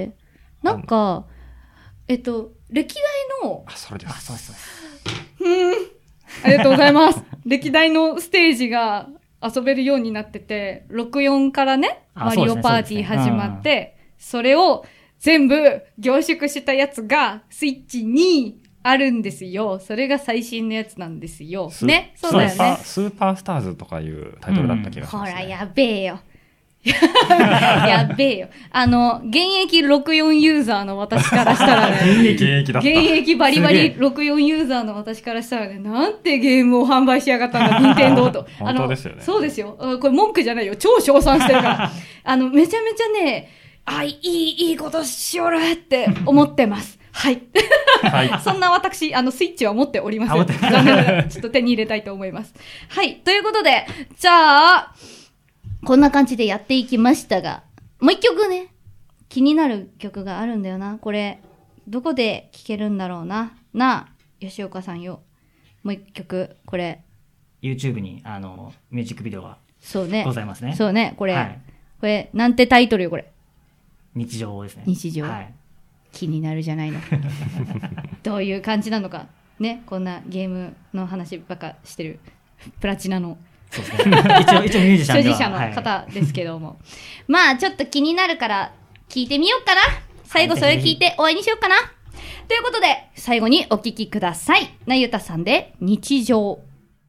なんか、えっと、歴代の、 あ、それです。あ、そうです。 うん。ありがとうございます。歴代のステージが遊べるようになってて、ろくじゅうよんからね、マリオパーティー始まって、それを全部凝縮したやつがスイッチにあるんですよ。それが最新のやつなんですよ。ね、そうだよね。 スーパースターズとかいうタイトルだった気がします、ねうん。ほら、やべえよ。やべえよ。あの、現役ろくじゅうよんユーザーの私からしたらね。 現役だった。 現役バリバリろくじゅうよんユーザーの私からしたらね、なんてゲームを販売しやがったんだ、任天堂と。 本当ですよね。 そうですよ。これ文句じゃないよ。超称賛してるから。あの、めちゃめちゃね、あ、いい、いいことしよるって思ってます。はい。はい、そんな私、あの、スイッチは持っておりません。残念ながら、ちょっと手に入れたいと思います。はい。ということで、じゃあ、こんな感じでやっていきましたが、もう一曲ね、気になる曲があるんだよな。これ、どこで聴けるんだろうな。なあ、吉岡さんよ。もう一曲、これ。 YouTube に、あの、ミュージックビデオがそうね。 ございますね。 そうね、これ。はい、これ、なんてタイトルよ、これ。 日常ですね。 日常。はい。気になるじゃないの。どういう感じなのか。ね、こんなゲームの話ばっかしてる。プラチナの。 そうですね。一応、一応ミュージシャンでは所持者の方ですけども。はい、まあ、ちょっと気になるから聞いてみようかな。最後それ聞いて終わりにしようかな。ということで、最後にお聞きください。なゆたさんで、日常。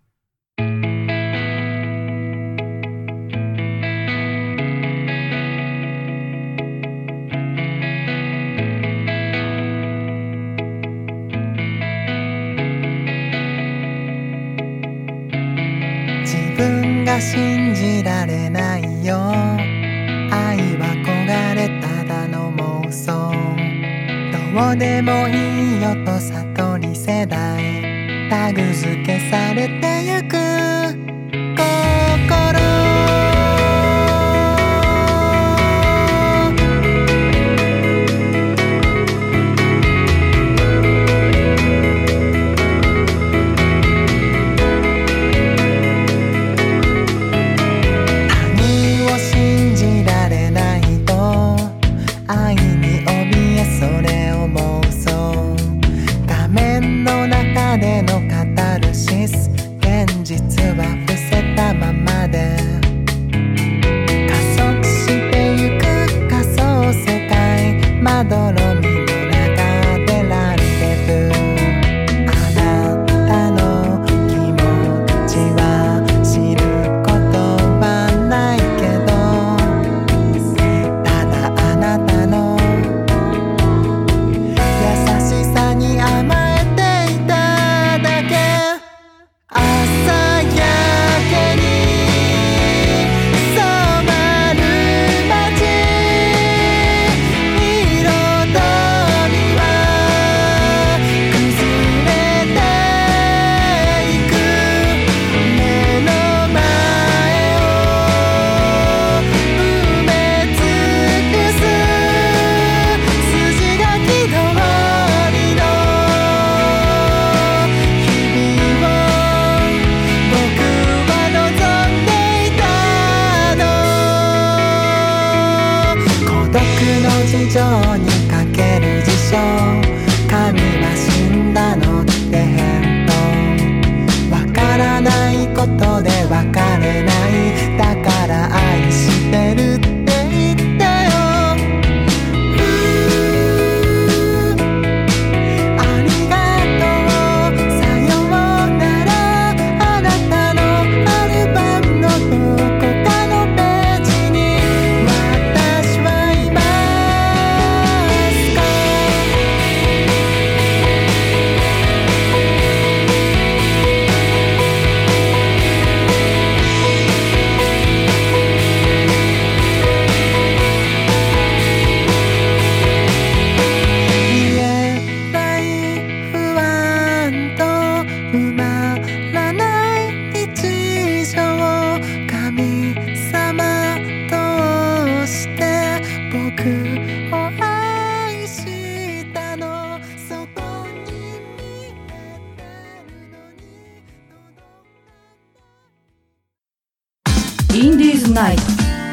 自分が信じられないよ、愛は焦がれただの妄想、どうでもいいよと悟り世代、タグ付けされてゆく心、でのカタルシス、現実は不上にかける辞書神は死んだのって返答わからないことで別れないだから愛してるって言ってよありがとうさようならあなたのアルバムのどこかのページに私はいますか言えない不安と埋まらない日常神様として僕を愛したの外に見えてるのにインディーズナイト。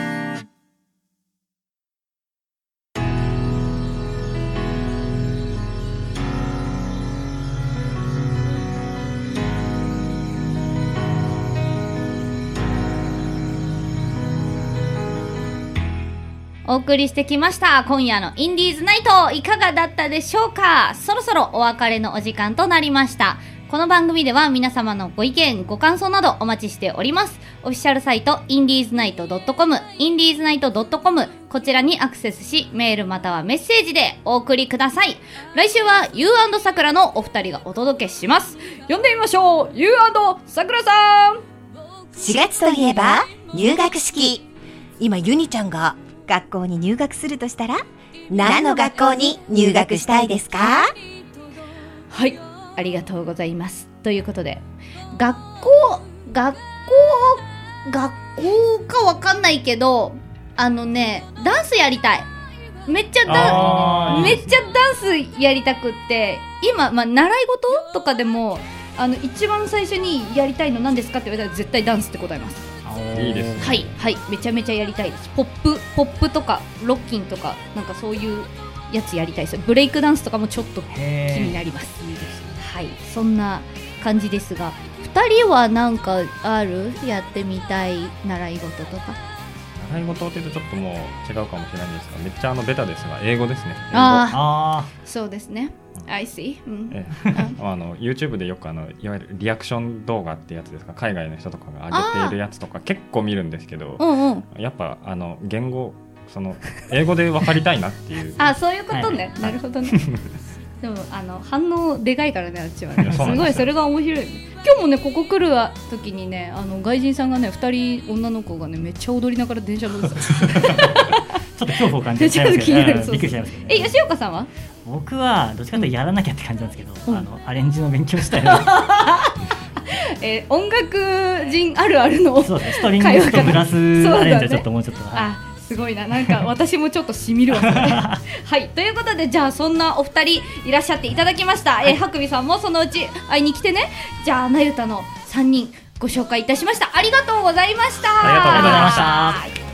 お送りしてきました今夜のインディーズナイト、いかがだったでしょうか。そろそろお別れのお時間となりました。この番組では皆様のご意見ご感想などお待ちしております。オフィシャルサイトインディーズナイト .com インディーズナイト .com こちらにアクセスしメールまたはメッセージでお送りください。来週は ユーアンド さくらのお二人がお届けします。呼んでみましょう。 ユーアンド さくらさん。 しがつといえば入学式。今ユニちゃんが学校に入学するとしたら何の学校に入学したいですか？ はい、ありがとうございます。ということで学校学校学校かわかんないけどあのねダンスやりたい。めっちゃダンめっちゃダンスやりたくって今、まあ、習い事とかでもあの一番最初にやりたいの何ですかって言われたら絶対ダンスって答えます。 いいですね。 はいはいめちゃめちゃやりたいです。ポップポップとかロッキンとかなんかそういうやつやりたいです。ブレイクダンスとかもちょっと気になります。はい、そんな感じですがふたりはなんかあるやってみたい習い事とか。 習い事って言うとちょっともう違うかもしれないんですがめっちゃあのベタですが英語ですね。英語ああそうですね。I see、うん、 えあの YouTube でよくあのいわゆるリアクション動画ってやつですか海外の人とかが上げているやつとか結構見るんですけど、 うんうん、 やっぱあの言語その英語で分かりたいなっていうあそういうことね、 はい、 なるほどねでもあの反応でかいからねあっちはね。すそうなんですよごいそれが面白い。今日もねここ来る時にねあの外人さんがねふたり女の子がねめっちゃ踊りながら電車乗ってたちょっと恐怖を感じちゃいますけど、ね、びっくりしちゃいますけど、ね、 え吉岡さんは？ 僕はどっちかというとやらなきゃって感じなんですけど、 うん、 あのアレンジの勉強したいなえー、音楽人あるあるのそうですねストリングスとブラスアレンジはちょっともうちょっと、ね、 あすごいななんか私もちょっとしみるわはいということでじゃあそんなお二人いらっしゃっていただきました、はい、えー、はくみさんもそのうち会いに来てね。じゃあなゆたのさんにんご紹介いたしました。ありがとうございました。 ありがとうございました。